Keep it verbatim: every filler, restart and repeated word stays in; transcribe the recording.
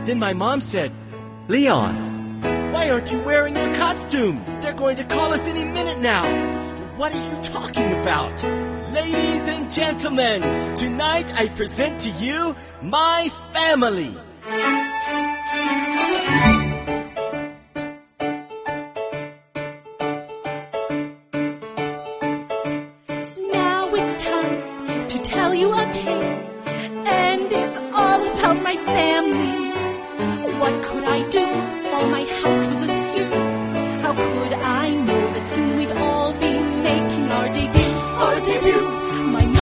Then my mom said, "Leon, why aren't you wearing your costume? They're going to call us any minute now." "What are you talking about?" "Ladies and gentlemen, tonight I present to you my family."